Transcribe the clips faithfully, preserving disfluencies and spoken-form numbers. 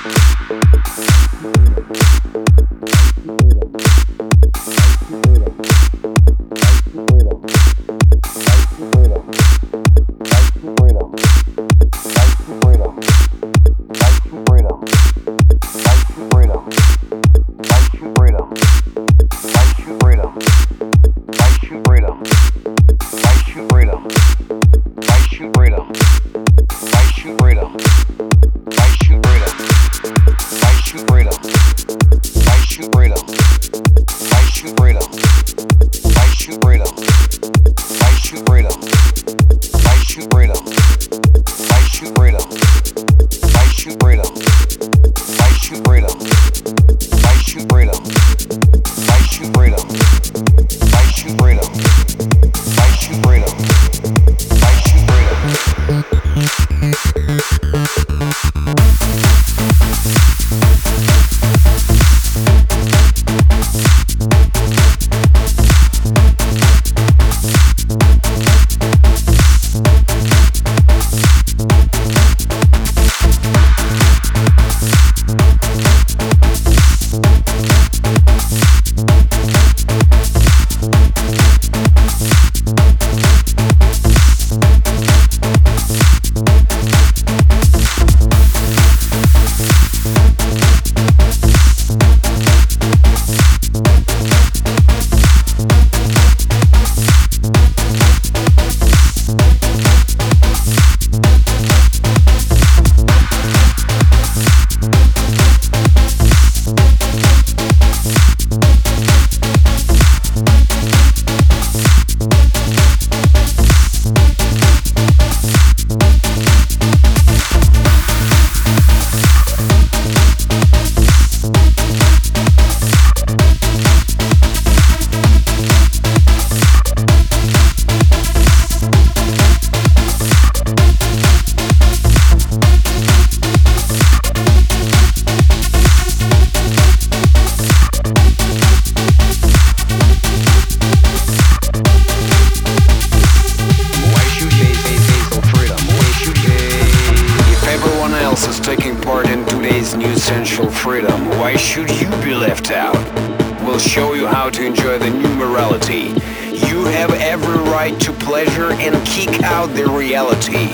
essential freedom. Why should you be left out? We'll show you how to enjoy the new morality. You have every right to pleasure and kick out the reality.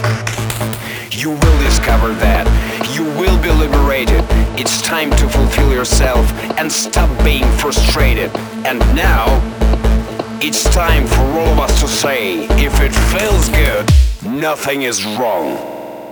You will discover that. You will be liberated. It's time to fulfill yourself and stop being frustrated. And now, it's time for all of us to say, if it feels good, nothing is wrong.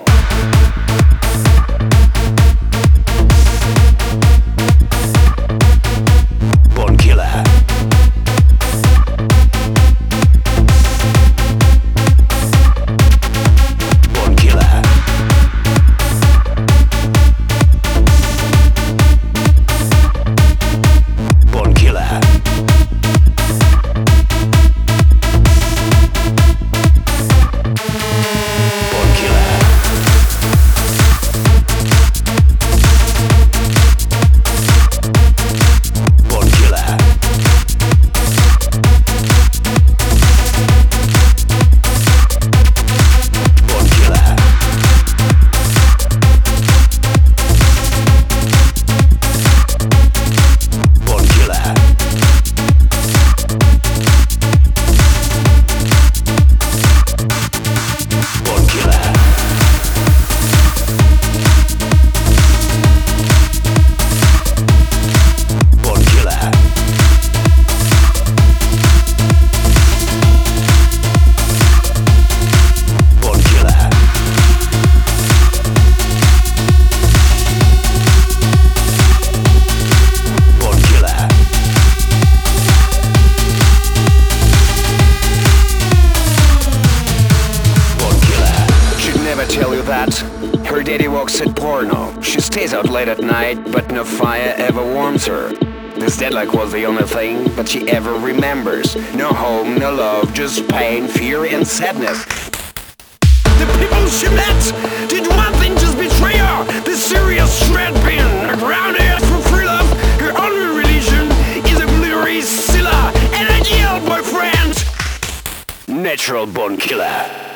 Tell you that her daddy works at porno. She stays out late at night, but no fire ever warms her. This deadlock was the only thing that she ever remembers. No home, no love, just pain, fear and sadness. The people she met did one thing, just betray her. The serious shred pin grounded for free love. Her only religion is a glittery Scylla, an ideal boyfriend. Natural born killer.